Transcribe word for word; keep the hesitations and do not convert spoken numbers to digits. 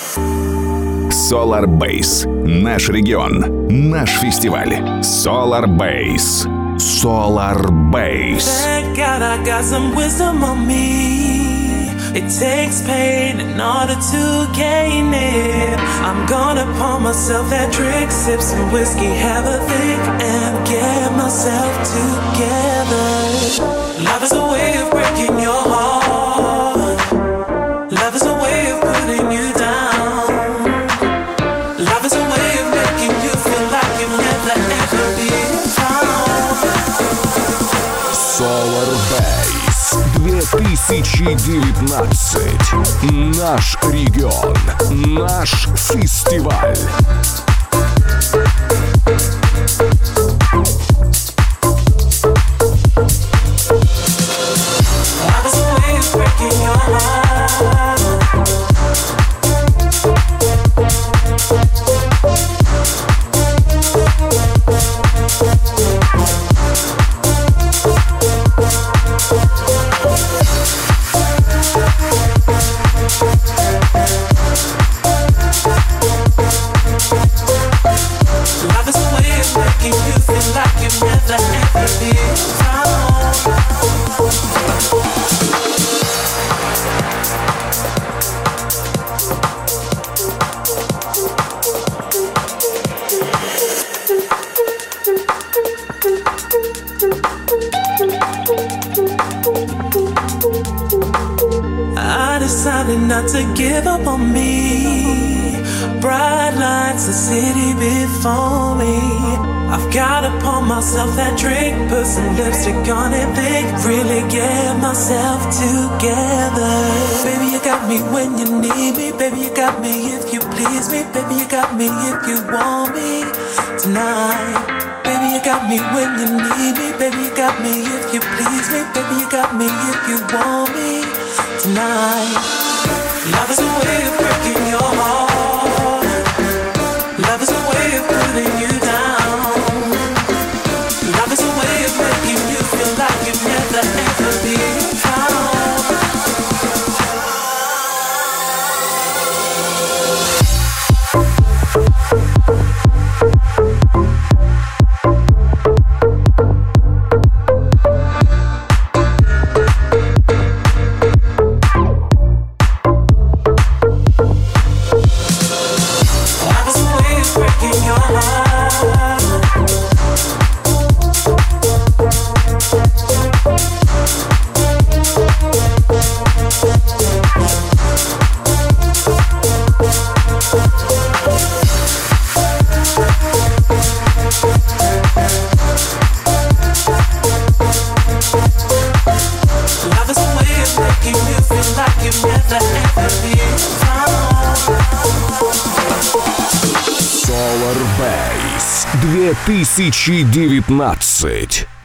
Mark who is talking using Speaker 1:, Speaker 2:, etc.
Speaker 1: Solar Base. Наш регион. Наш фестиваль. Solar Base. Solar Base.
Speaker 2: Thank God I got some wisdom on me. It takes pain in order to gain it. I'm gonna pour myself that drink, sip some whiskey, have a think, and get myself together. Love is a way of breaking your heart. Love is a way of putting you down. Love is a way of making you feel like you've never ever been found.
Speaker 1: Solar Base две тысячи девятнадцать. Наш регион. Наш фестиваль.
Speaker 2: I decided not to give up on me. Bright lights, the city before me. I've gotta pour myself that drink, put some lipstick on and think, really get myself together. Baby, you got me when you need me. Baby, you got me if you please me. Baby, you got me if you want me tonight. Baby, you got me when you need me. Baby, you got me if you please me. Baby, you got me if you want me tonight. Love is a way of breaking your heart. Love is a way of putting you down. Love is a way of making you feel like you've never ever been found.
Speaker 1: Solar Base две тысячи девятнадцать.